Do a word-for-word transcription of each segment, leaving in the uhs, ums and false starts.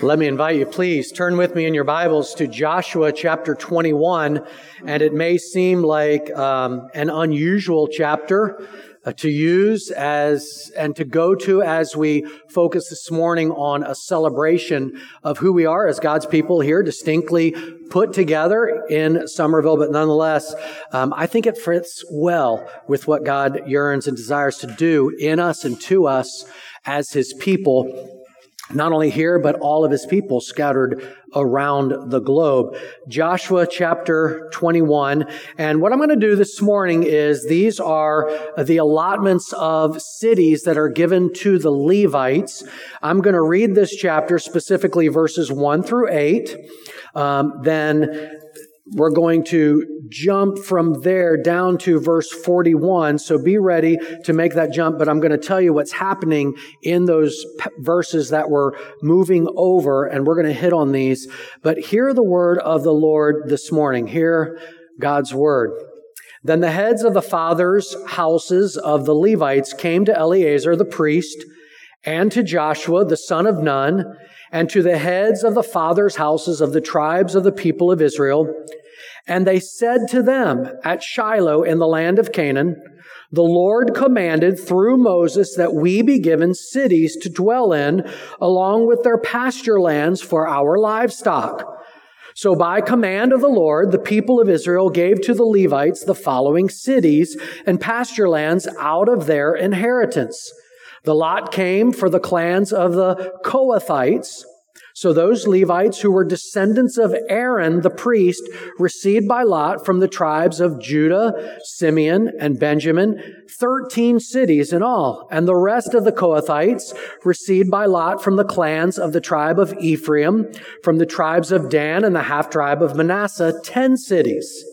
Let me invite you, please, turn with me in your Bibles to Joshua chapter twenty-one. And it may seem like um, an unusual chapter uh, to use as and to go to as we focus this morning on a celebration of who we are as God's people here, distinctly put together in Somerville. But nonetheless, um, I think it fits well with what God yearns and desires to do in us and to us as His people. Not only here, but all of His people scattered around the globe. Joshua chapter twenty-one. And what I'm going to do this morning is these are the allotments of cities that are given to the Levites. I'm going to read this chapter, specifically verses one through eight. Um, then we're going to jump from there down to verse forty-one. So be ready to make that jump. But I'm going to tell you what's happening in those p- verses that we're moving over, and we're going to hit on these. But hear the word of the Lord this morning. Hear God's word. Then the heads of the fathers' houses of the Levites came to Eleazar the priest and to Joshua the son of Nun, and to the heads of the fathers' houses of the tribes of the people of Israel. And they said to them at Shiloh in the land of Canaan, the Lord commanded through Moses that we be given cities to dwell in, along with their pasture lands for our livestock. So by command of the Lord, the people of Israel gave to the Levites the following cities and pasture lands out of their inheritance. The lot came for the clans of the Kohathites. So those Levites who were descendants of Aaron the priest received by lot from the tribes of Judah, Simeon, and Benjamin, thirteen cities in all. And the rest of the Kohathites received by lot from the clans of the tribe of Ephraim, from the tribes of Dan and the half-tribe of Manasseh, ten cities.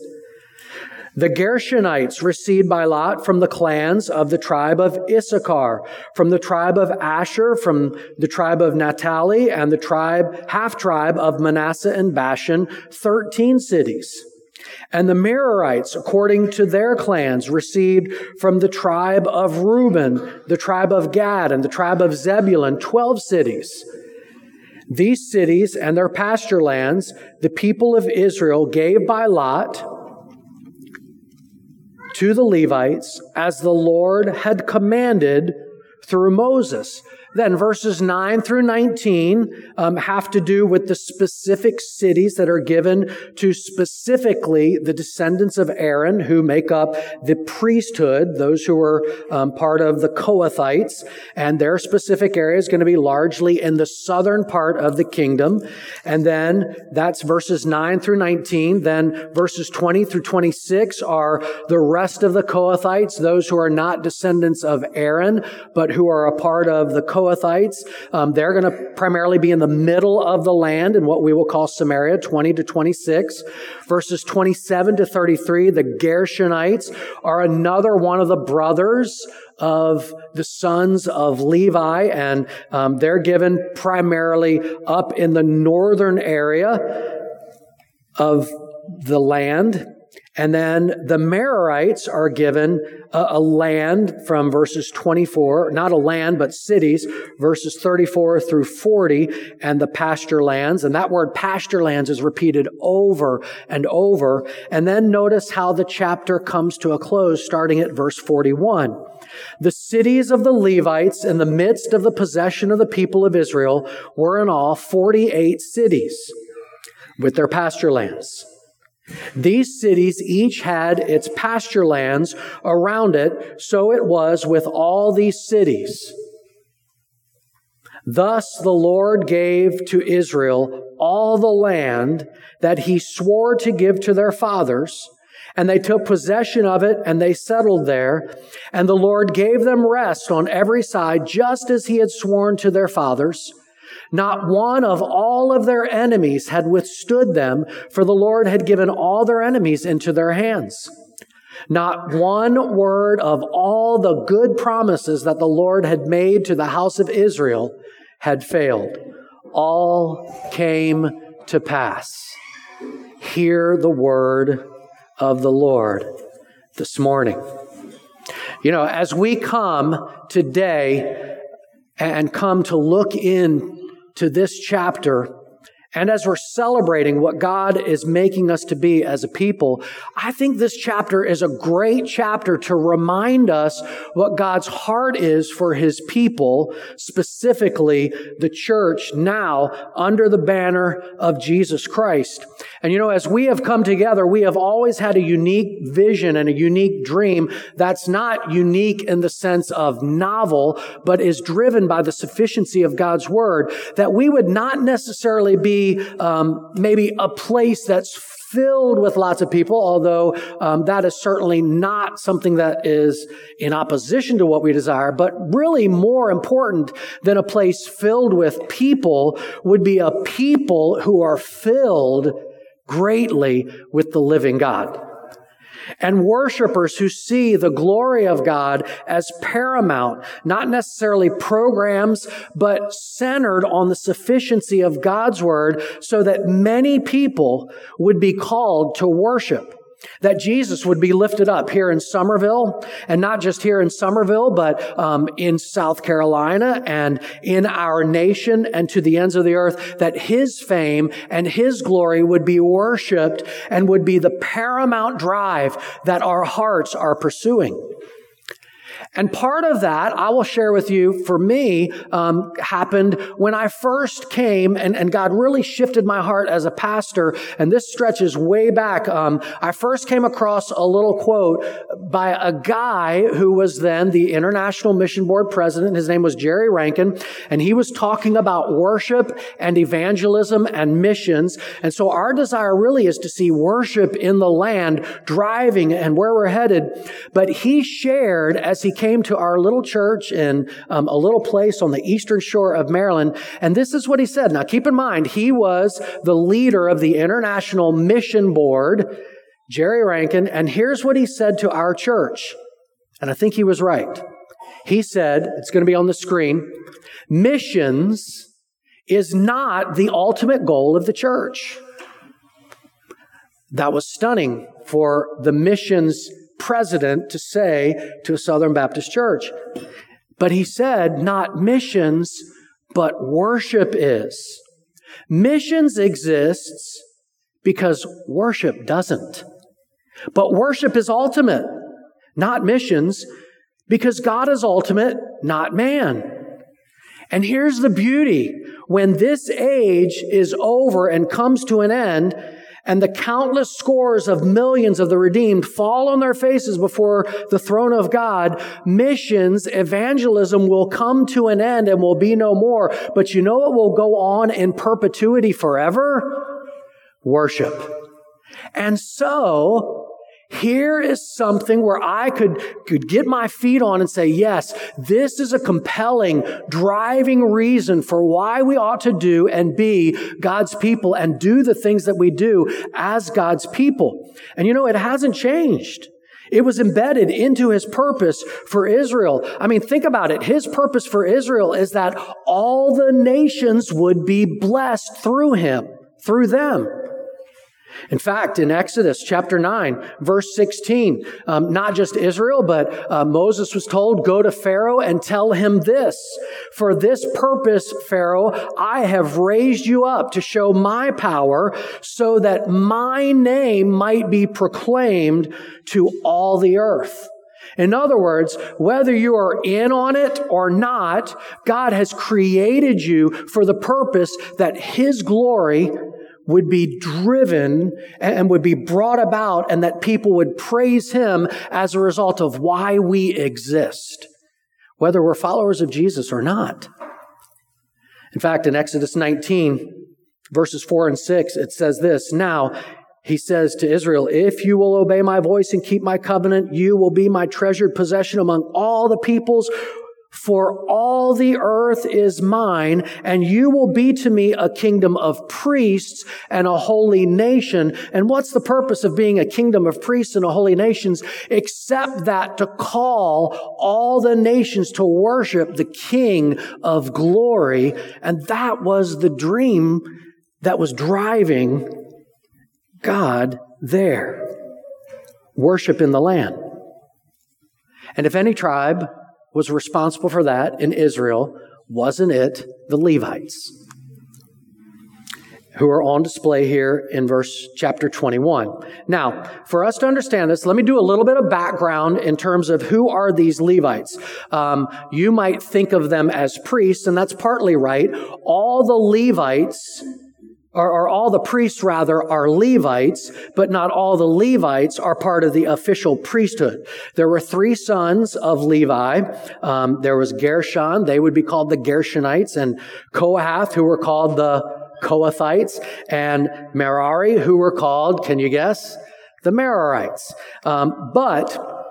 The Gershonites received by lot from the clans of the tribe of Issachar, from the tribe of Asher, from the tribe of Naphtali, and the tribe, half-tribe of Manasseh and Bashan, thirteen cities. And the Merarites, according to their clans, received from the tribe of Reuben, the tribe of Gad, and the tribe of Zebulun, twelve cities. These cities and their pasture lands, the people of Israel gave by lot to the Levites, as the Lord had commanded through Moses. Then verses nine through nineteen um, have to do with the specific cities that are given to specifically the descendants of Aaron who make up the priesthood, those who are um, part of the Kohathites. And their specific area is going to be largely in the southern part of the kingdom. And then that's verses nine through nineteen. Then verses twenty through twenty-six are the rest of the Kohathites, those who are not descendants of Aaron, but who are a part of the Kohathites. Kohathites. Um, they're going to primarily be in the middle of the land in what we will call Samaria, twenty to twenty-six. Verses twenty-seven to thirty-three, the Gershonites are another one of the brothers of the sons of Levi, and um, they're given primarily up in the northern area of the land. And then the Merarites are given a, a land from verses twenty-four, not a land, but cities, verses thirty-four through forty, and the pasture lands. And that word pasture lands is repeated over and over. And then notice how the chapter comes to a close, starting at verse forty-one. The cities of the Levites in the midst of the possession of the people of Israel were in all forty-eight cities with their pasture lands. These cities each had its pasture lands around it, so it was with all these cities. Thus the Lord gave to Israel all the land that He swore to give to their fathers, and they took possession of it, and they settled there. And the Lord gave them rest on every side, just as He had sworn to their fathers. Not one of all of their enemies had withstood them, for the Lord had given all their enemies into their hands. Not one word of all the good promises that the Lord had made to the house of Israel had failed. All came to pass. Hear the word of the Lord this morning. You know, as we come today and come to look in to this chapter, and as we're celebrating what God is making us to be as a people, I think this chapter is a great chapter to remind us what God's heart is for His people, specifically the church now under the banner of Jesus Christ. And you know, as we have come together, we have always had a unique vision and a unique dream that's not unique in the sense of novel, but is driven by the sufficiency of God's Word, that we would not necessarily be Um, maybe a place that's filled with lots of people, although um, that is certainly not something that is in opposition to what we desire, but really more important than a place filled with people would be a people who are filled greatly with the living God. And worshipers who see the glory of God as paramount, not necessarily programs, but centered on the sufficiency of God's Word so that many people would be called to worship. That Jesus would be lifted up here in Somerville, and not just here in Somerville, but um, in South Carolina and in our nation and to the ends of the earth, that His fame and His glory would be worshiped and would be the paramount drive that our hearts are pursuing. And part of that, I will share with you, for me, um, happened when I first came, and, and God really shifted my heart as a pastor, and this stretches way back. Um, I first came across a little quote by a guy who was then the International Mission Board president. His name was Jerry Rankin, and he was talking about worship and evangelism and missions. And so our desire really is to see worship in the land driving and where we're headed. But he shared, as he came to our little church in um, a little place on the eastern shore of Maryland. And this is what he said. Now, keep in mind, he was the leader of the International Mission Board, Jerry Rankin. And here's what he said to our church. And I think he was right. He said, it's going to be on the screen, missions is not the ultimate goal of the church. That was stunning for the missions president to say to a Southern Baptist church. But he said, not missions, but worship is. Missions exists because worship doesn't. But worship is ultimate, not missions, because God is ultimate, not man. And here's the beauty. When this age is over and comes to an end, and the countless scores of millions of the redeemed fall on their faces before the throne of God, missions, evangelism will come to an end and will be no more. But you know what will go on in perpetuity forever? Worship. And so, here is something where I could, could get my feet on and say, yes, this is a compelling, driving reason for why we ought to do and be God's people and do the things that we do as God's people. And you know, it hasn't changed. It was embedded into His purpose for Israel. I mean, think about it. His purpose for Israel is that all the nations would be blessed through him, through them. In fact, in Exodus chapter nine, verse sixteen, um, not just Israel, but uh, Moses was told, go to Pharaoh and tell him this. For this purpose, Pharaoh, I have raised you up to show my power so that my name might be proclaimed to all the earth. In other words, whether you are in on it or not, God has created you for the purpose that His glory would be driven and would be brought about, and that people would praise Him as a result of why we exist, whether we're followers of Jesus or not. In fact, in Exodus nineteen, verses four and six, it says this, now, He says to Israel, if you will obey my voice and keep my covenant, you will be my treasured possession among all the peoples. For all the earth is mine, and you will be to me a kingdom of priests and a holy nation. And what's the purpose of being a kingdom of priests and a holy nation? Except that to call all the nations to worship the King of glory. And that was the dream that was driving God there. Worship in the land. And if any tribe was responsible for that in Israel, wasn't it the Levites? who are on display here in verse chapter twenty-one. Now, for us to understand this, let me do a little bit of background in terms of who are these Levites. Um, you might think of them as priests, and that's partly right. All the Levites, or, or all the priests rather, are Levites, but not all the Levites are part of the official priesthood. There were three sons of Levi. Um, there was Gershon, they would be called the Gershonites, and Kohath, who were called the Kohathites, and Merari, who were called, can you guess? The Merarites. Um, but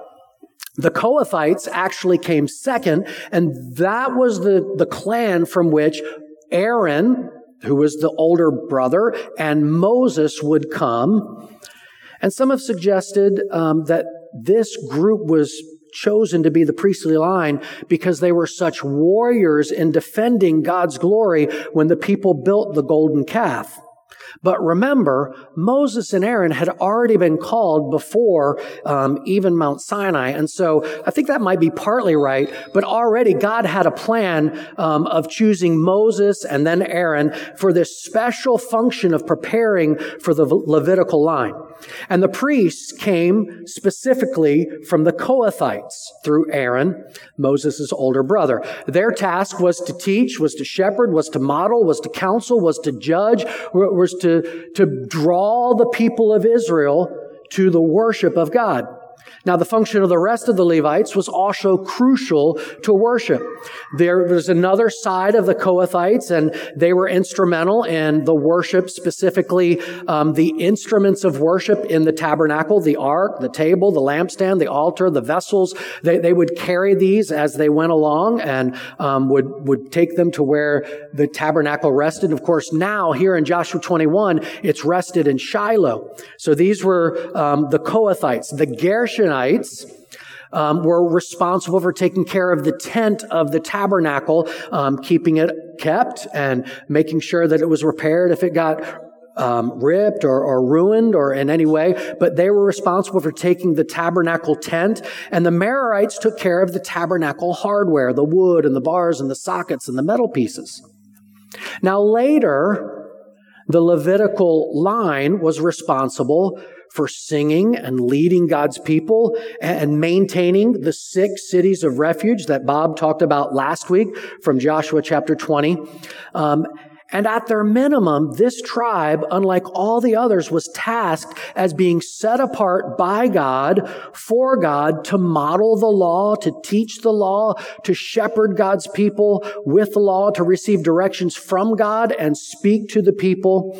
the Kohathites actually came second, and that was the, the clan from which Aaron, who was the older brother, and Moses would come. And some have suggested um, that this group was chosen to be the priestly line because they were such warriors in defending God's glory when the people built the golden calf. But remember, Moses and Aaron had already been called before um, even Mount Sinai. And so I think that might be partly right. But already God had a plan um, of choosing Moses and then Aaron for this special function of preparing for the Levitical line. And the priests came specifically from the Kohathites through Aaron, Moses' older brother. Their task was to teach, was to shepherd, was to model, was to counsel, was to judge, was to, to draw the people of Israel to the worship of God. Now, the function of the rest of the Levites was also crucial to worship. There was another side of the Kohathites, and they were instrumental in the worship, specifically um, the instruments of worship in the tabernacle, the ark, the table, the lampstand, the altar, the vessels. They, they would carry these as they went along and um, would, would take them to where the tabernacle rested. Of course, now here in Joshua twenty-one, it's rested in Shiloh. So these were um, the Kohathites. The Gershonites Um, were responsible for taking care of the tent of the tabernacle, um, keeping it kept and making sure that it was repaired if it got um, ripped or, or ruined or in any way. But they were responsible for taking the tabernacle tent. And the Merarites took care of the tabernacle hardware, the wood and the bars and the sockets and the metal pieces. Now later, the Levitical line was responsible for singing and leading God's people and maintaining the six cities of refuge that Bob talked about last week from Joshua chapter twenty. Um, and at their minimum, this tribe, unlike all the others, was tasked as being set apart by God, for God, to model the law, to teach the law, to shepherd God's people with the law, to receive directions from God and speak to the people.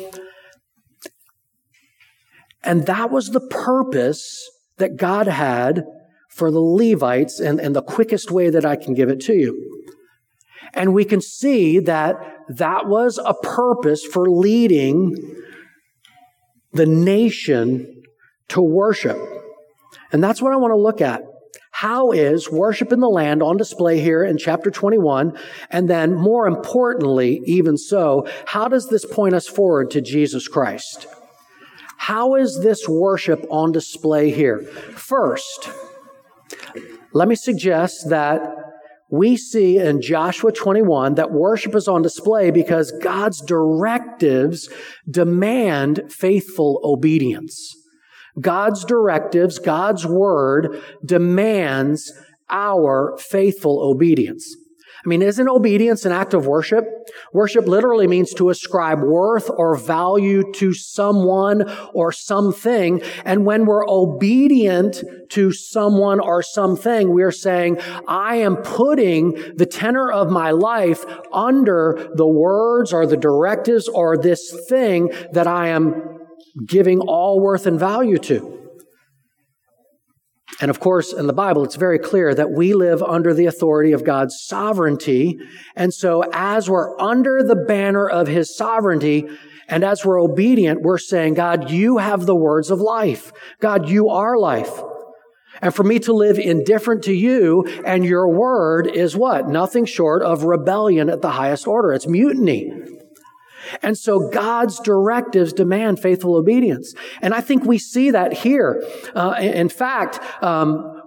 And that was the purpose that God had for the Levites, and, and the quickest way that I can give it to you. And we can see that that was a purpose for leading the nation to worship. And that's what I want to look at. How is worship in the land on display here in chapter twenty-one? And then more importantly, even so, how does this point us forward to Jesus Christ? How is this worship on display here? First, let me suggest that we see in Joshua twenty-one that worship is on display because God's directives demand faithful obedience. God's directives, God's word demands our faithful obedience. I mean, isn't obedience an act of worship? Worship literally means to ascribe worth or value to someone or something. And when we're obedient to someone or something, we're saying, I am putting the tenor of my life under the words or the directives or this thing that I am giving all worth and value to. And of course, in the Bible, it's very clear that we live under the authority of God's sovereignty. And so as we're under the banner of his sovereignty, and as we're obedient, we're saying, God, you have the words of life. God, you are life. And for me to live indifferent to you and your word is what? Nothing short of rebellion at the highest order. It's mutiny. And so God's directives demand faithful obedience. And I think we see that here. Uh, in fact, um,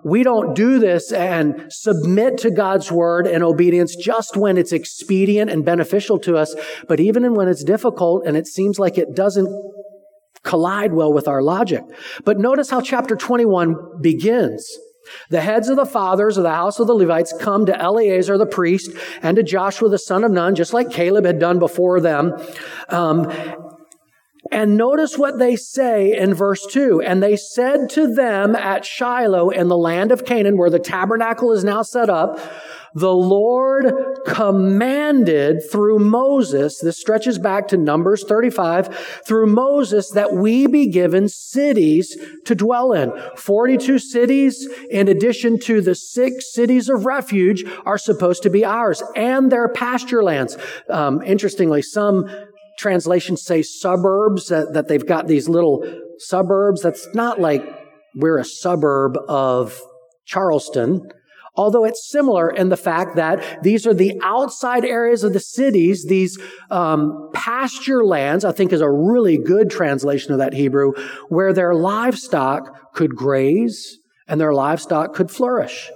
we don't do this and submit to God's word and obedience just when it's expedient and beneficial to us, but even when it's difficult and it seems like it doesn't collide well with our logic. But notice how chapter twenty-one begins. The heads of the fathers of the house of the Levites come to Eleazar the priest and to Joshua the son of Nun, just like Caleb had done before them. Um, and notice what they say in verse two. And they said to them at Shiloh in the land of Canaan, where the tabernacle is now set up, the Lord commanded through Moses, this stretches back to Numbers thirty-five, through Moses that we be given cities to dwell in. forty-two cities, in addition to the six cities of refuge, are supposed to be ours, and their pasture lands. Um, interestingly, some translations say suburbs, that, that they've got these little suburbs. That's not like we're a suburb of Charleston, although it's similar in the fact that these are the outside areas of the cities, these um, pasture lands, I think is a really good translation of that Hebrew, where their livestock could graze and their livestock could flourish.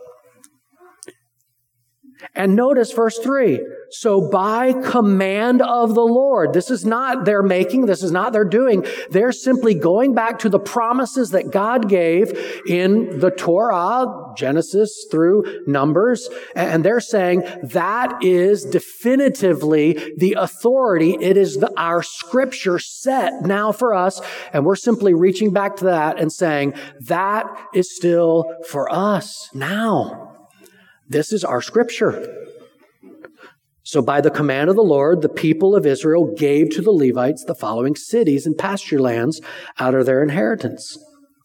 And notice verse three. So by command of the Lord, this is not their making, this is not their doing. They're simply going back to the promises that God gave in the Torah, Genesis through Numbers. And they're saying that is definitively the authority. It is the, our scripture set now for us. And we're simply reaching back to that and saying that is still for us now. This is our scripture. So by the command of the Lord, the people of Israel gave to the Levites the following cities and pasture lands out of their inheritance.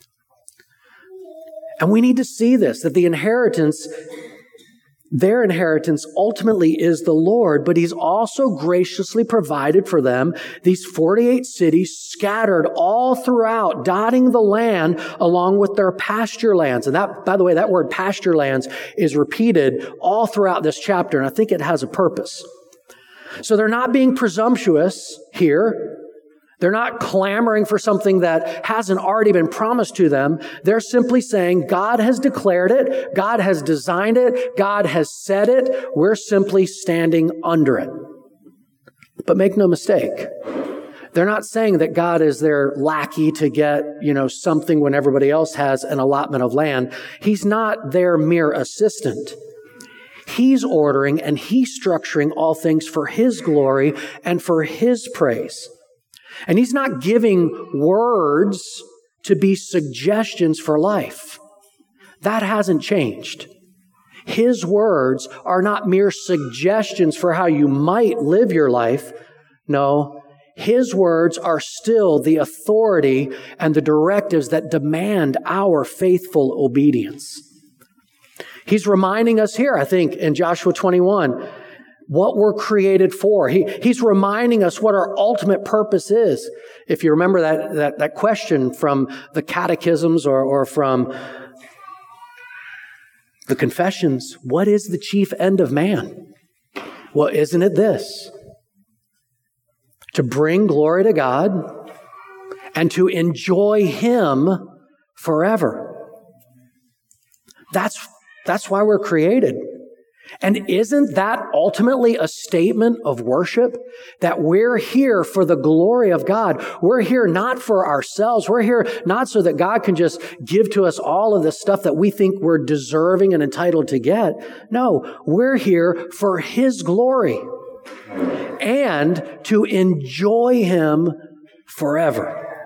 And we need to see this, that the inheritance, their inheritance ultimately is the Lord, but he's also graciously provided for them these forty-eight cities scattered all throughout, dotting the land along with their pasture lands. And that, by the way, that word pasture lands is repeated all throughout this chapter, and I think it has a purpose. So they're not being presumptuous here. They're not clamoring for something that hasn't already been promised to them. They're simply saying, God has declared it. God has designed it. God has said it. We're simply standing under it. But make no mistake, they're not saying that God is their lackey to get, you know, something when everybody else has an allotment of land. He's not their mere assistant. He's ordering and he's structuring all things for his glory and for his praise. And he's not giving words to be suggestions for life. That hasn't changed. His words are not mere suggestions for how you might live your life. No, his words are still the authority and the directives that demand our faithful obedience. He's reminding us here, I think, in Joshua twenty-one, what we're created for. He, he's reminding us what our ultimate purpose is. If you remember that, that, that question from the catechisms or, or from the confessions, what is the chief end of man? Well, isn't it this? To bring glory to God and to enjoy him forever. That's, that's why we're created. And isn't that ultimately a statement of worship? That we're here for the glory of God. We're here not for ourselves. We're here not so that God can just give to us all of the stuff that we think we're deserving and entitled to get. No, we're here for his glory and to enjoy him forever.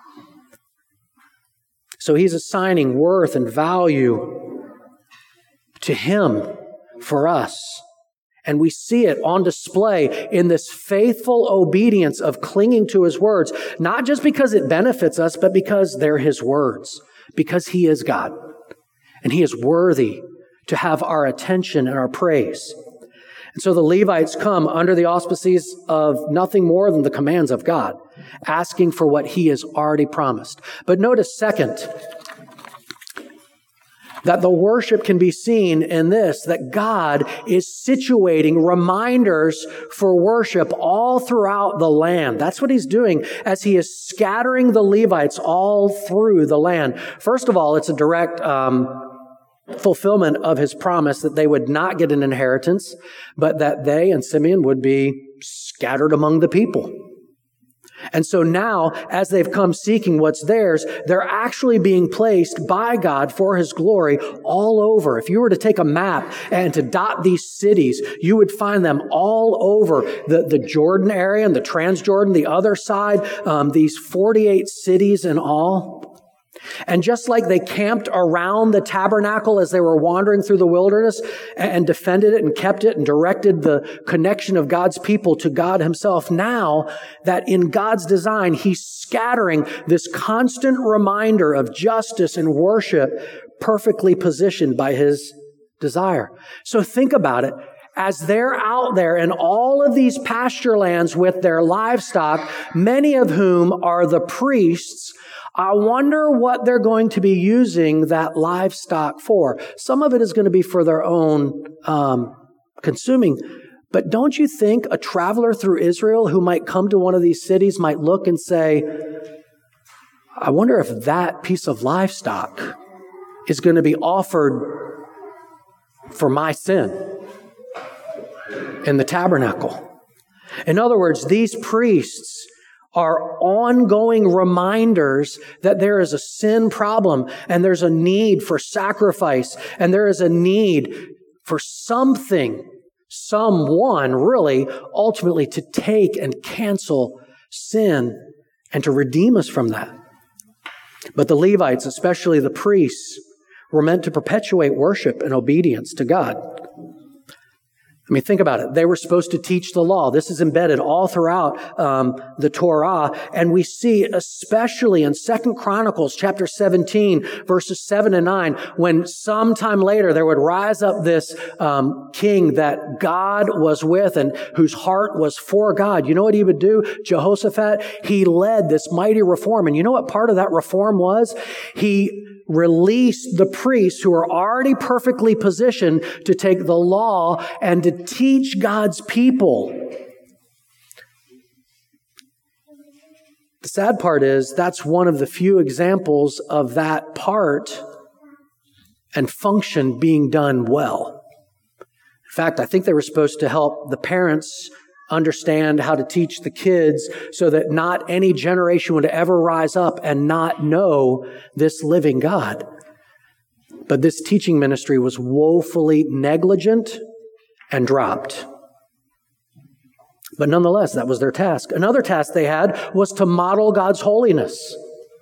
So he's assigning worth and value to him for us. And we see it on display in this faithful obedience of clinging to his words, not just because it benefits us, but because they're his words, because he is God. And he is worthy to have our attention and our praise. And so the Levites come under the auspices of nothing more than the commands of God, asking for what he has already promised. But notice, second, that the worship can be seen in this, that God is situating reminders for worship all throughout the land. That's what he's doing as he is scattering the Levites all through the land. First of all, it's a direct um, fulfillment of his promise that they would not get an inheritance, but that they and Simeon would be scattered among the people. And so now, as they've come seeking what's theirs, they're actually being placed by God for his glory all over. If you were to take a map and to dot these cities, you would find them all over the, the Jordan area and the Transjordan, the other side, um, these forty-eight cities in all. And just like they camped around the tabernacle as they were wandering through the wilderness and defended it and kept it and directed the connection of God's people to God himself, now that in God's design, he's scattering this constant reminder of justice and worship perfectly positioned by his desire. So think about it. As they're out there in all of these pasture lands with their livestock, many of whom are the priests, I wonder what they're going to be using that livestock for. Some of it is going to be for their own um, consuming. But don't you think a traveler through Israel who might come to one of these cities might look and say, I wonder if that piece of livestock is going to be offered for my sin in the tabernacle. In other words, these priests are ongoing reminders that there is a sin problem and there's a need for sacrifice and there is a need for something, someone really, ultimately to take and cancel sin and to redeem us from that. But the Levites, especially the priests, were meant to perpetuate worship and obedience to God. I mean, think about it. They were supposed to teach the law. This is embedded all throughout um, the Torah. And we see, especially in Second Chronicles chapter seventeen, verses seven and nine, when sometime later there would rise up this um, king that God was with and whose heart was for God. You know what he would do? Jehoshaphat, he led this mighty reform. And you know what part of that reform was? He released the priests who are already perfectly positioned to take the law and to teach God's people. The sad part is that's one of the few examples of that part and function being done well. In fact, I think they were supposed to help the parents understand how to teach the kids so that not any generation would ever rise up and not know this living God. But this teaching ministry was woefully negligent and dropped. But nonetheless, that was their task. Another task they had was to model God's holiness.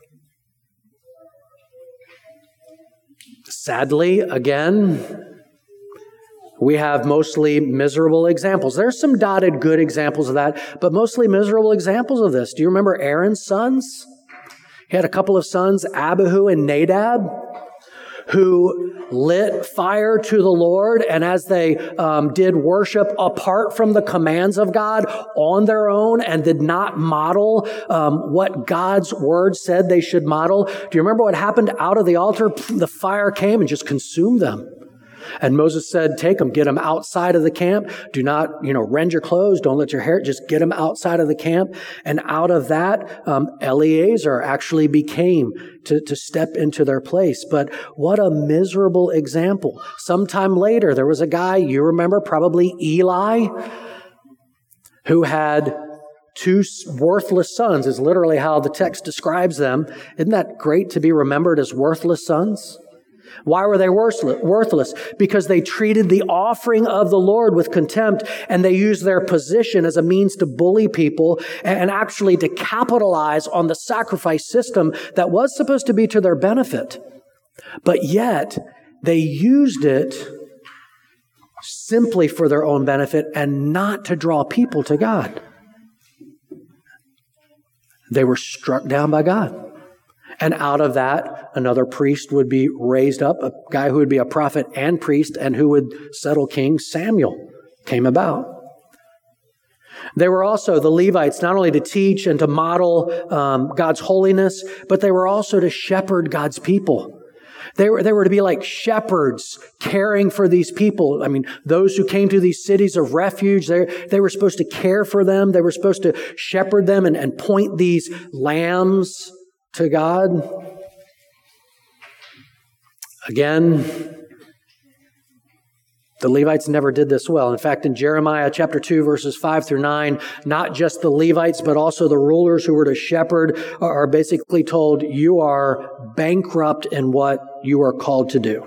Sadly, again, we have mostly miserable examples. There's some dotted good examples of that, but mostly miserable examples of this. Do you remember Aaron's sons? He had a couple of sons, Abihu and Nadab, who lit fire to the Lord, and as they um, did worship apart from the commands of God on their own and did not model um, what God's word said they should model. Do you remember what happened out of the altar? The fire came and just consumed them. And Moses said, take them, get them outside of the camp. Do not, you know, rend your clothes. Don't let your hair, just get them outside of the camp. And out of that, um, Eleazar actually became to, to step into their place. But what a miserable example. Sometime later, there was a guy, you remember, probably Eli, who had two worthless sons, is literally how the text describes them. Isn't that great to be remembered as worthless sons? Why were they worthless? Because they treated the offering of the Lord with contempt, and they used their position as a means to bully people and actually to capitalize on the sacrifice system that was supposed to be to their benefit. But yet, they used it simply for their own benefit and not to draw people to God. They were struck down by God. And out of that, another priest would be raised up, a guy who would be a prophet and priest and who would settle kings. Samuel came about. They were also, the Levites, not only to teach and to model um, God's holiness, but they were also to shepherd God's people. They were, they were to be like shepherds caring for these people. I mean, those who came to these cities of refuge, they, they were supposed to care for them. They were supposed to shepherd them and, and point these lambs to God. Again, The Levites never did this well. In fact, in Jeremiah chapter two, verses five through nine, not just the Levites, but also the rulers who were to shepherd are basically told, you are bankrupt in what you are called to do.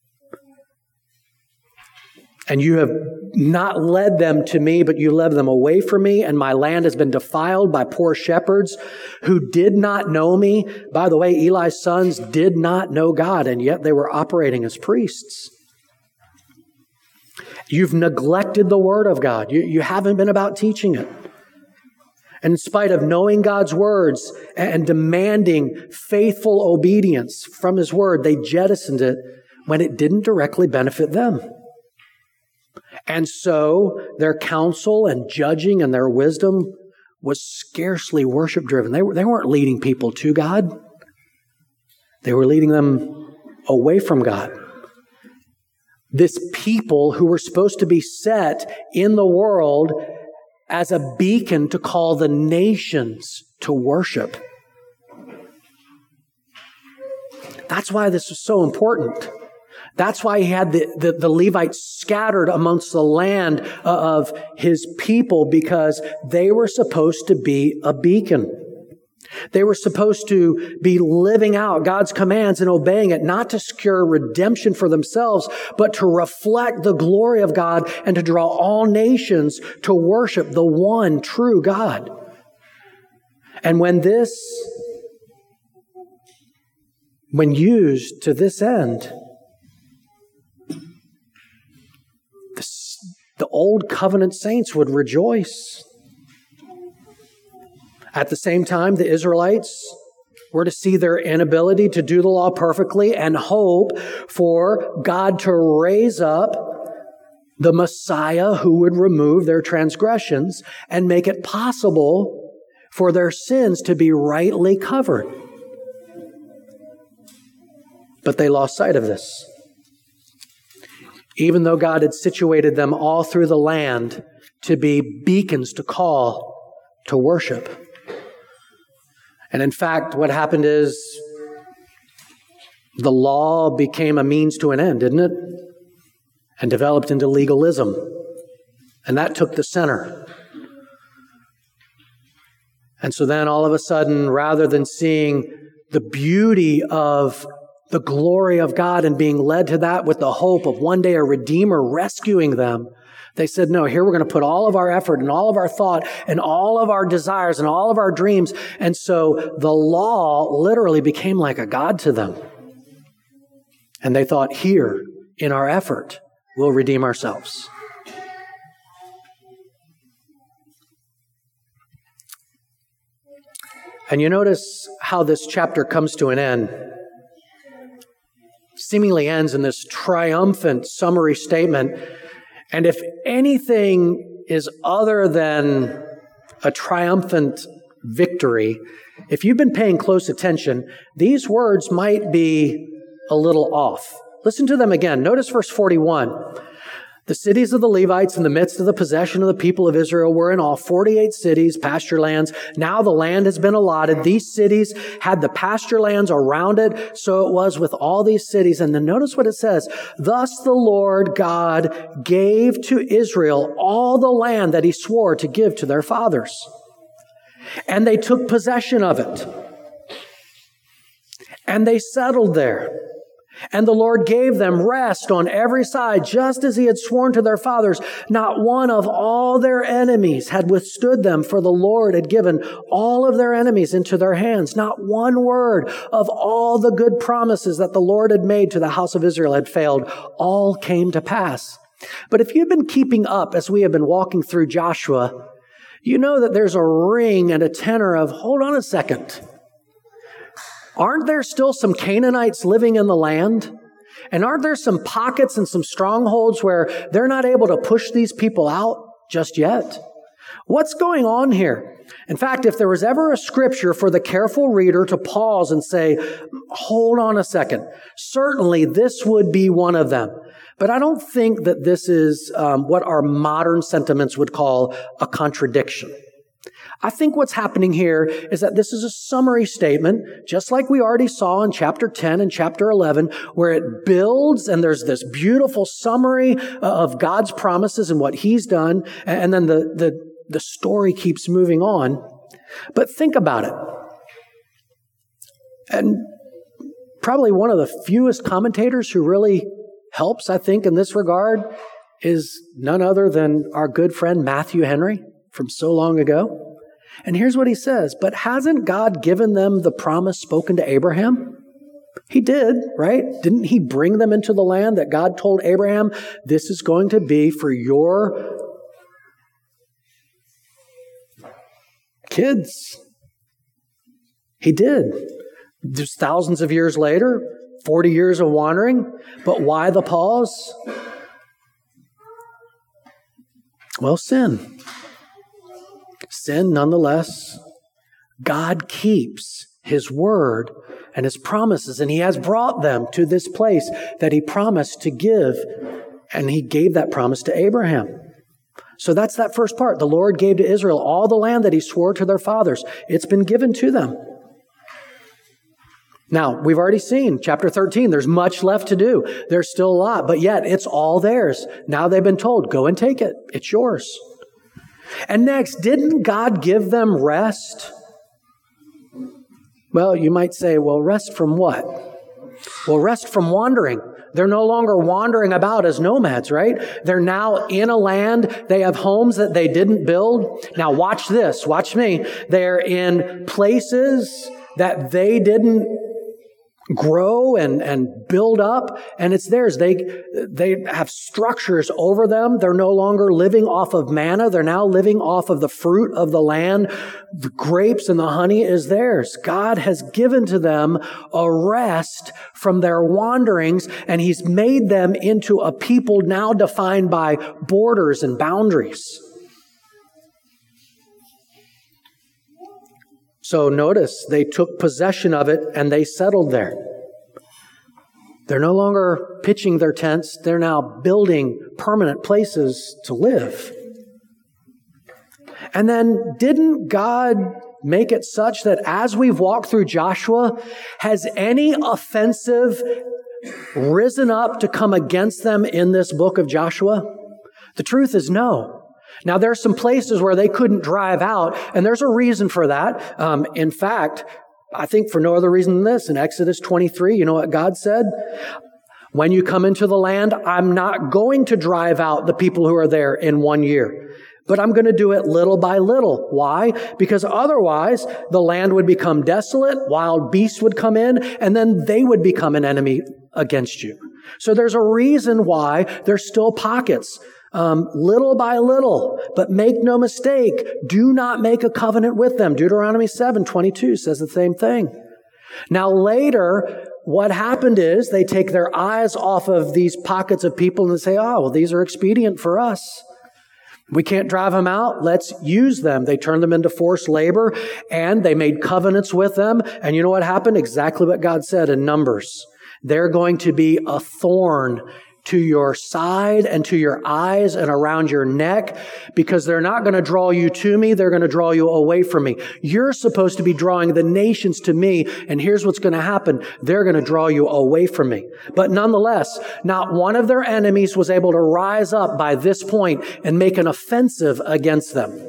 And you have not led them to me, but you led them away from me, and my land has been defiled by poor shepherds who did not know me. By the way, Eli's sons did not know God, and yet they were operating as priests. You've neglected the Word of God. You, you haven't been about teaching it. And in spite of knowing God's words and demanding faithful obedience from His Word, they jettisoned it when it didn't directly benefit them. And so their counsel and judging and their wisdom was scarcely worship-driven. They, they weren't leading people to God. They were leading them away from God. This people who were supposed to be set in the world as a beacon to call the nations to worship. That's why this was so important. That's why he had the, the, the Levites scattered amongst the land of his people, because they were supposed to be a beacon. They were supposed to be living out God's commands and obeying it, not to secure redemption for themselves, but to reflect the glory of God and to draw all nations to worship the one true God. And when this, when used to this end, the, the old covenant saints would rejoice. At the same time, the Israelites were to see their inability to do the law perfectly and hope for God to raise up the Messiah who would remove their transgressions and make it possible for their sins to be rightly covered. But they lost sight of this. Even though God had situated them all through the land to be beacons to call to worship. And in fact, what happened is the law became a means to an end, didn't it? And developed into legalism. And that took the center. And so then all of a sudden, rather than seeing the beauty of the glory of God and being led to that with the hope of one day a Redeemer rescuing them, they said, no, here we're going to put all of our effort and all of our thought and all of our desires and all of our dreams. And so the law literally became like a god to them. And they thought, here, in our effort, we'll redeem ourselves. And you notice how this chapter comes to an end. Seemingly ends in this triumphant summary statement. And if anything is other than a triumphant victory, if you've been paying close attention, these words might be a little off. Listen to them again. Notice verse forty-one. The cities of the Levites in the midst of the possession of the people of Israel were in all forty-eight cities, pasture lands. Now the land has been allotted. These cities had the pasture lands around it. So it was with all these cities. And then notice what it says. Thus the Lord God gave to Israel all the land that he swore to give to their fathers. And they took possession of it. And they settled there. And the Lord gave them rest on every side, just as he had sworn to their fathers. Not one of all their enemies had withstood them, for the Lord had given all of their enemies into their hands. Not one word of all the good promises that the Lord had made to the house of Israel had failed. All came to pass. But if you've been keeping up as we have been walking through Joshua, you know that there's a ring and a tenor of, hold on a second. Aren't there still some Canaanites living in the land? And aren't there some pockets and some strongholds where they're not able to push these people out just yet? What's going on here? In fact, if there was ever a scripture for the careful reader to pause and say, hold on a second, certainly this would be one of them. But I don't think that this is um, what our modern sentiments would call a contradiction. I think what's happening here is that this is a summary statement, just like we already saw in chapter ten and chapter eleven, where it builds and there's this beautiful summary of God's promises and what He's done, and then the, the, the story keeps moving on. But think about it. And probably one of the fewest commentators who really helps, I think, in this regard is none other than our good friend Matthew Henry from so long ago. And here's what he says, but hasn't God given them the promise spoken to Abraham? He did, right? Didn't He bring them into the land that God told Abraham, this is going to be for your kids? He did. There's thousands of years later, forty years of wandering, but why the pause? Well, sin. Sin, nonetheless. God keeps His word and His promises, and He has brought them to this place that He promised to give, and He gave that promise to Abraham. So that's that first part. The Lord gave to Israel all the land that He swore to their fathers. It's been given to them. Now, we've already seen chapter thirteen, there's much left to do. There's still a lot, but yet it's all theirs. Now they've been told, go and take it. It's yours. And next, didn't God give them rest? Well, you might say, well, rest from what? Well, rest from wandering. They're no longer wandering about as nomads, right? They're now in a land. They have homes that they didn't build. Now watch this. Watch me. They're in places that they didn't grow and, and build up, and it's theirs. They, they have structures over them. They're no longer living off of manna. They're now living off of the fruit of the land. The grapes and the honey is theirs. God has given to them a rest from their wanderings, and He's made them into a people now defined by borders and boundaries. So notice, they took possession of it and they settled there. They're no longer pitching their tents. They're now building permanent places to live. And then didn't God make it such that as we've walked through Joshua, has any offensive risen up to come against them in this book of Joshua? The truth is no. Now, there are some places where they couldn't drive out, and there's a reason for that. Um, in fact, I think for no other reason than this, in Exodus twenty-three, you know what God said? When you come into the land, I'm not going to drive out the people who are there in one year, but I'm going to do it little by little. Why? Because otherwise, the land would become desolate, wild beasts would come in, and then they would become an enemy against you. So there's a reason why there's still pockets. Um, little by little, but make no mistake, do not make a covenant with them. Deuteronomy seven twenty-two says the same thing. Now later, what happened is they take their eyes off of these pockets of people and say, oh, well, these are expedient for us. We can't drive them out. Let's use them. They turned them into forced labor, and they made covenants with them. And you know what happened? Exactly what God said in Numbers. They're going to be a thorn to your side and to your eyes and around your neck, because they're not going to draw you to me. They're going to draw you away from me. You're supposed to be drawing the nations to me. And here's what's going to happen. They're going to draw you away from me. But nonetheless, not one of their enemies was able to rise up by this point and make an offensive against them.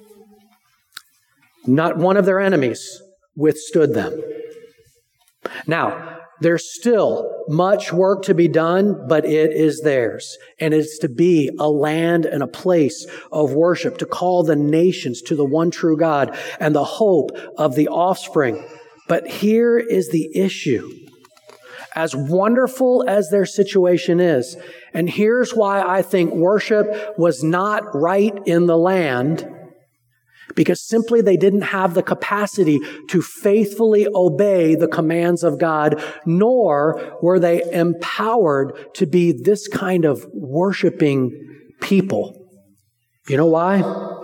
Not one of their enemies withstood them. Now, there's still much work to be done, but it is theirs. And it's to be a land and a place of worship, to call the nations to the one true God and the hope of the offspring. But here is the issue. As wonderful as their situation is, and here's why I think worship was not right in the land, because simply they didn't have the capacity to faithfully obey the commands of God, nor were they empowered to be this kind of worshiping people. You know why?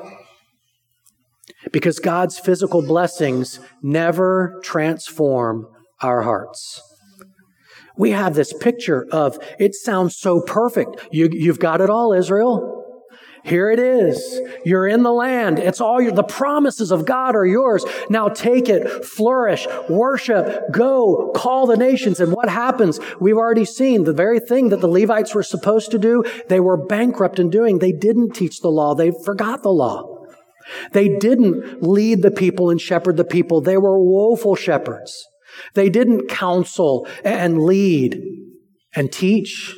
Because God's physical blessings never transform our hearts. We have this picture of, it sounds so perfect. You, you've got it all, Israel. Here it is. You're in the land. It's all your, the promises of God are yours. Now take it, flourish, worship, go, call the nations. And what happens? We've already seen the very thing that the Levites were supposed to do. They were bankrupt in doing. They didn't teach the law. They forgot the law. They didn't lead the people and shepherd the people. They were woeful shepherds. They didn't counsel and lead and teach.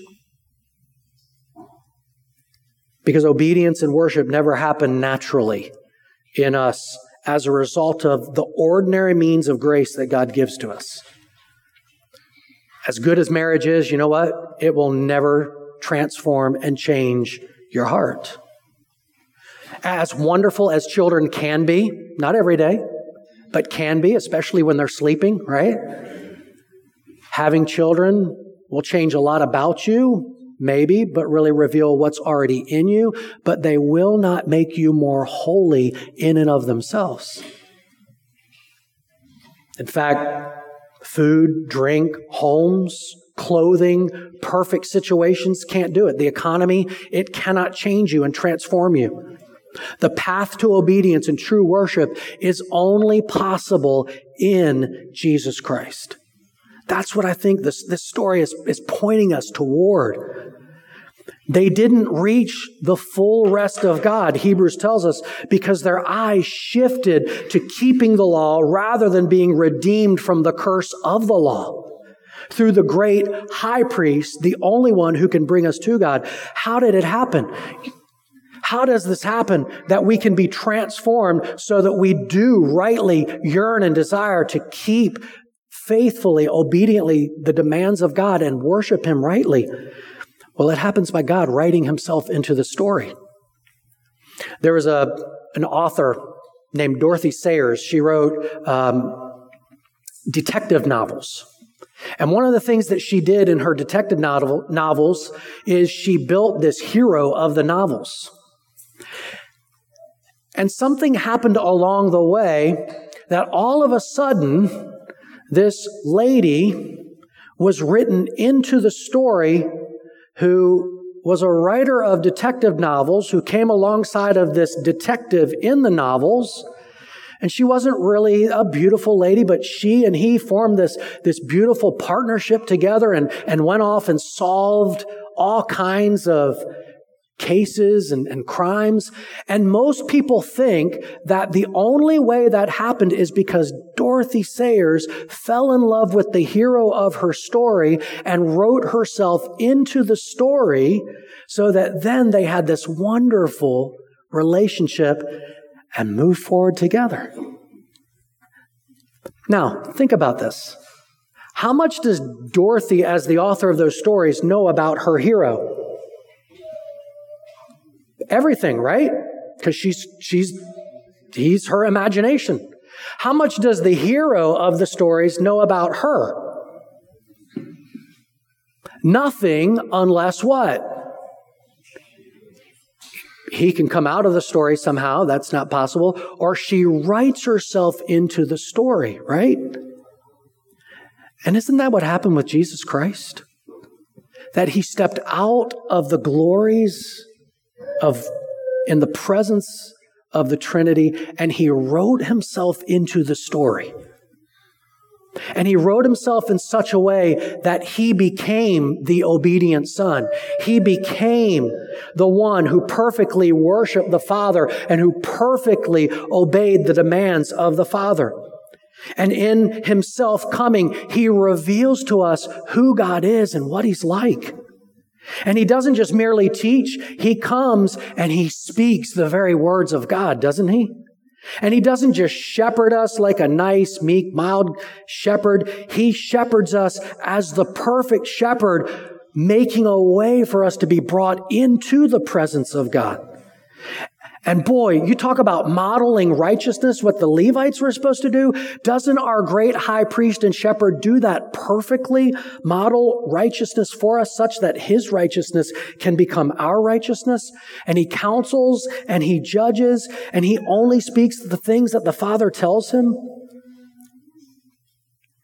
Because obedience and worship never happen naturally in us as a result of the ordinary means of grace that God gives to us. As good as marriage is, you know what? It will never transform and change your heart. As wonderful as children can be, not every day, but can be, especially when they're sleeping, right? Having children will change a lot about you, maybe, but really reveal what's already in you, but they will not make you more holy in and of themselves. In fact, food, drink, homes, clothing, perfect situations can't do it. The economy, it cannot change you and transform you. The path to obedience and true worship is only possible in Jesus Christ. That's what I think this, this story is, is pointing us toward. They didn't reach the full rest of God, Hebrews tells us, because their eyes shifted to keeping the law rather than being redeemed from the curse of the law. Through the great high priest, the only one who can bring us to God. How did it happen? How does this happen that we can be transformed so that we do rightly yearn and desire to keep faithfully, obediently the demands of God and worship Him rightly? Well, it happens by God writing Himself into the story. There was a an author named Dorothy Sayers. She wrote um, detective novels. And one of the things that she did in her detective novel, novels is she built this hero of the novels. And something happened along the way that all of a sudden, this lady was written into the story who was a writer of detective novels who came alongside of this detective in the novels. And she wasn't really a beautiful lady, but she and he formed this, this beautiful partnership together and, and went off and solved all kinds of cases and, and crimes. And most people think that the only way that happened is because Dorothy Sayers fell in love with the hero of her story and wrote herself into the story so that then they had this wonderful relationship and moved forward together. Now, think about this. How much does Dorothy, as the author of those stories, know about her hero? Everything, right? Because she's, she's, he's her imagination. How much does the hero of the stories know about her? Nothing, unless what? He can come out of the story somehow. That's not possible. Or she writes herself into the story, right? And isn't that what happened with Jesus Christ? That He stepped out of the glories of in the presence of the Trinity, and He wrote Himself into the story. And He wrote Himself in such a way that He became the obedient Son. He became the one who perfectly worshiped the Father and who perfectly obeyed the demands of the Father. And in Himself coming, He reveals to us who God is and what He's like. And He doesn't just merely teach, He comes and He speaks the very words of God, doesn't He? And He doesn't just shepherd us like a nice, meek, mild shepherd. He shepherds us as the perfect shepherd, making a way for us to be brought into the presence of God. And boy, you talk about modeling righteousness, what the Levites were supposed to do. Doesn't our great high priest and shepherd do that perfectly? Model righteousness for us such that His righteousness can become our righteousness. And He counsels and He judges and He only speaks the things that the Father tells Him.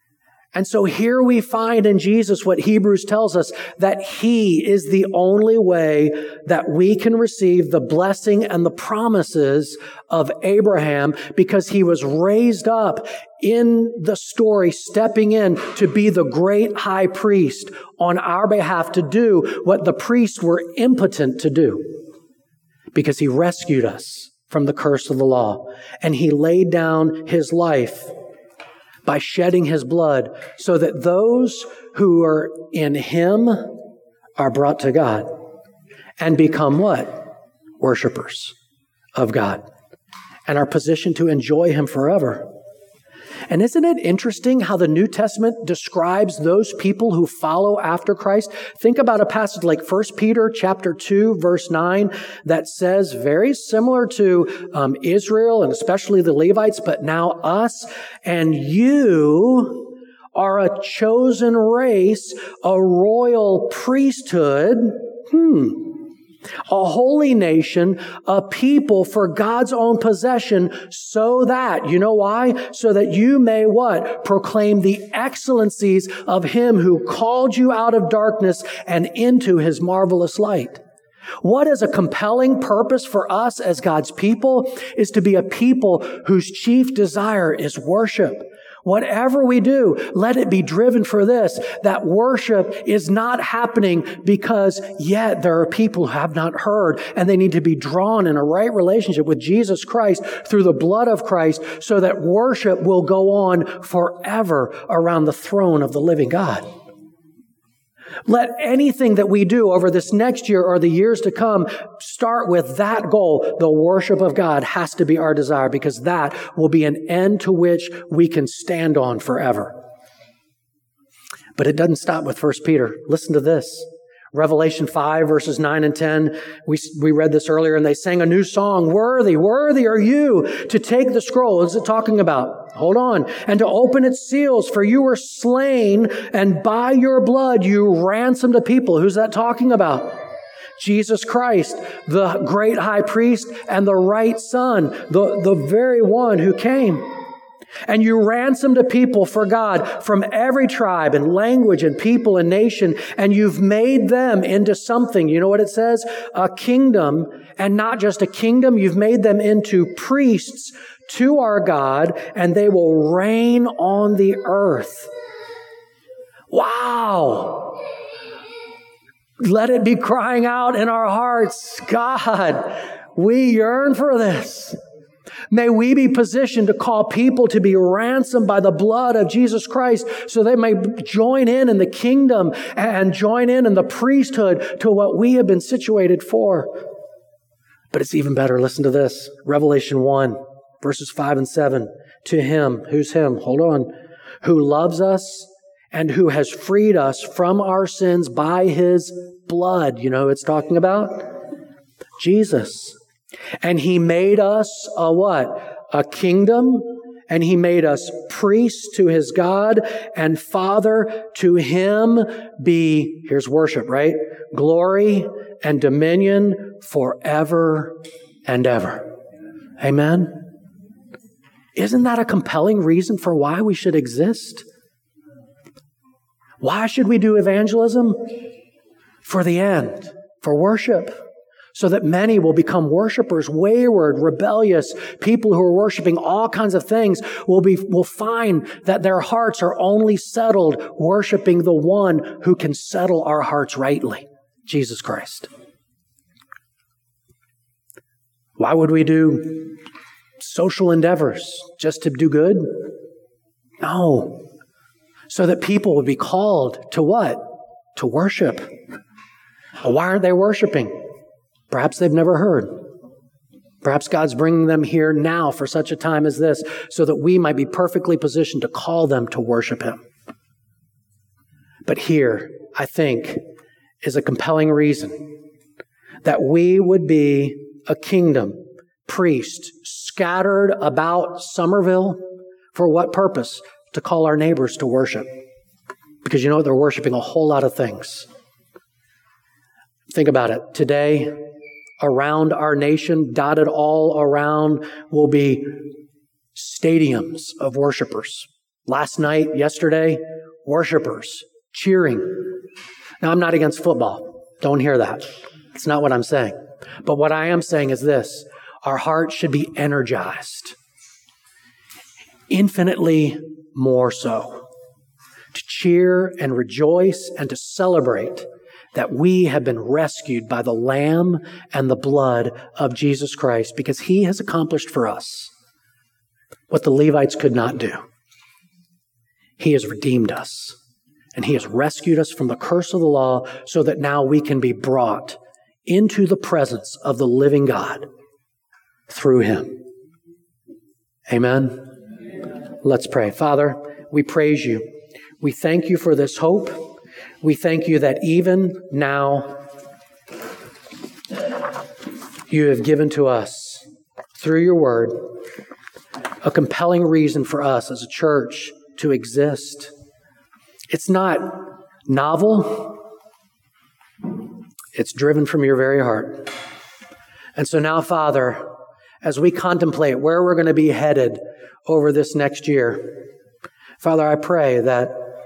And so here we find in Jesus what Hebrews tells us, that He is the only way that we can receive the blessing and the promises of Abraham, because he was raised up in the story, stepping in to be the great high priest on our behalf, to do what the priests were impotent to do, because He rescued us from the curse of the law. And He laid down His life by shedding His blood, so that those who are in Him are brought to God and become what? Worshipers of God, and are positioned to enjoy Him forever. And isn't it interesting how the New Testament describes those people who follow after Christ? Think about a passage like First Peter chapter two, verse nine, that says, very similar to um, Israel and especially the Levites, but now us, and you are a chosen race, a royal priesthood, hmm, a holy nation, a people for God's own possession, so that, you know why? So that you may what? Proclaim the excellencies of Him who called you out of darkness and into His marvelous light. What is a compelling purpose for us as God's people is to be a people whose chief desire is worship. Whatever we do, let it be driven for this, that worship is not happening because yet there are people who have not heard, and they need to be drawn in a right relationship with Jesus Christ through the blood of Christ, so that worship will go on forever around the throne of the living God. Let anything that we do over this next year or the years to come start with that goal. The worship of God has to be our desire, because that will be an end to which we can stand on forever. But it doesn't stop with First Peter. Listen to this. Revelation five, verses nine and ten. We, we read this earlier, and they sang a new song. Worthy, worthy are you to take the scroll. What is it talking about? Hold on. And to open its seals, for you were slain, and by your blood you ransomed a people. Who's that talking about? Jesus Christ, the great high priest and the right Son, the, the very one who came. And you ransomed a people for God from every tribe and language and people and nation, and you've made them into something. You know what it says? A kingdom, and not just a kingdom. You've made them into priests to our God, and they will reign on the earth. Wow! Let it be crying out in our hearts, God, we yearn for this. May we be positioned to call people to be ransomed by the blood of Jesus Christ, so they may join in in the kingdom and join in in the priesthood to what we have been situated for. But it's even better. Listen to this. Revelation one, verses five and seven. To Him, who's Him? Hold on. Who loves us and who has freed us from our sins by His blood. You know who it's talking about? Jesus. And He made us a what? A kingdom. And He made us priests to His God and Father. To Him be, here's worship, right? Glory and dominion forever and ever. Amen? Isn't that a compelling reason for why we should exist? Why should we do evangelism? For the end, for worship. So that many will become worshipers, wayward, rebellious people who are worshiping all kinds of things will be, will find that their hearts are only settled worshiping the one who can settle our hearts rightly, Jesus Christ. Why would we do social endeavors? Just to do good? No. So that people would be called to what? To worship. Why aren't they worshiping? Perhaps they've never heard. Perhaps God's bringing them here now for such a time as this, so that we might be perfectly positioned to call them to worship Him. But here, I think, is a compelling reason that we would be a kingdom, priest, scattered about Somerville. For what purpose? To call our neighbors to worship. Because you know what? They're worshiping a whole lot of things. Think about it. Today, around our nation, dotted all around, will be stadiums of worshipers. Last night, yesterday, worshipers, cheering. Now, I'm not against football. Don't hear that. It's not what I'm saying. But what I am saying is this: our hearts should be energized, infinitely more so, to cheer and rejoice and to celebrate that we have been rescued by the Lamb and the blood of Jesus Christ, because he has accomplished for us what the Levites could not do. He has redeemed us, and he has rescued us from the curse of the law so that now we can be brought into the presence of the living God through him. Amen? Amen. Let's pray. Father, we praise you. We thank you for this hope. We thank you that even now you have given to us, through your word, a compelling reason for us as a church to exist. It's not novel. It's driven from your very heart. And so now, Father, as we contemplate where we're going to be headed over this next year, Father, I pray that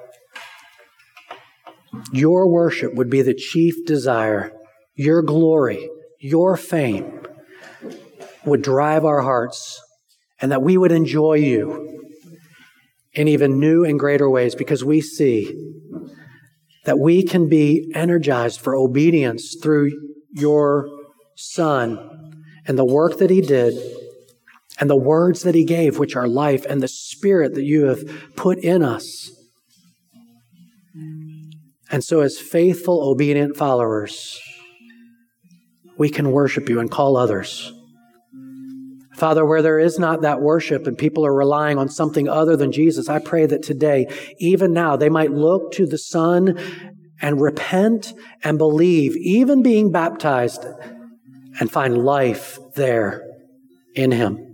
your worship would be the chief desire. Your glory, your fame would drive our hearts, and that we would enjoy you in even new and greater ways, because we see that we can be energized for obedience through your Son and the work that he did and the words that he gave, which are life, and the Spirit that you have put in us. And so as faithful, obedient followers, we can worship you and call others. Father, where there is not that worship and people are relying on something other than Jesus, I pray that today, even now, they might look to the Son and repent and believe, even being baptized, and find life there in him,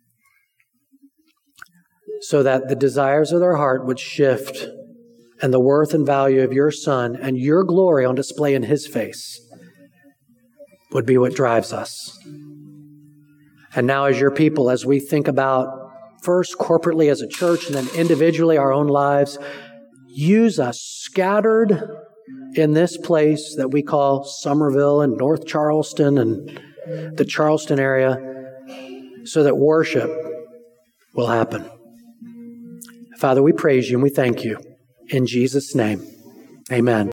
so that the desires of their heart would shift and the worth and value of your Son and your glory on display in his face would be what drives us. And now as your people, as we think about first corporately as a church and then individually our own lives, use us scattered in this place that we call Somerville and North Charleston and the Charleston area, so that worship will happen. Father, we praise you and we thank you. In Jesus' name, amen.